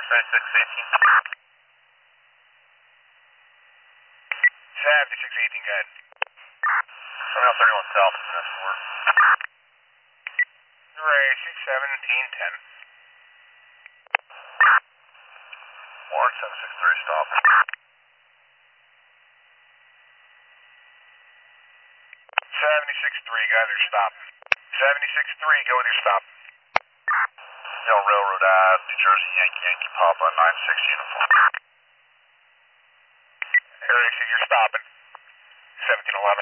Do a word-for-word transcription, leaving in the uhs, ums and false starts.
seventy-six eighteen. seventy-six eighteen, go ahead. Terminal thirty-one South, that's four. Racing seventeen ten. Warren seven six three, stop. seventy-six three, go with your stop. seventy-six three, go with your stop. Yale Railroad Ave, New Jersey, Yankee Yankee Papa, nine six uniform. Racing, you're stopping. seventeen eleven.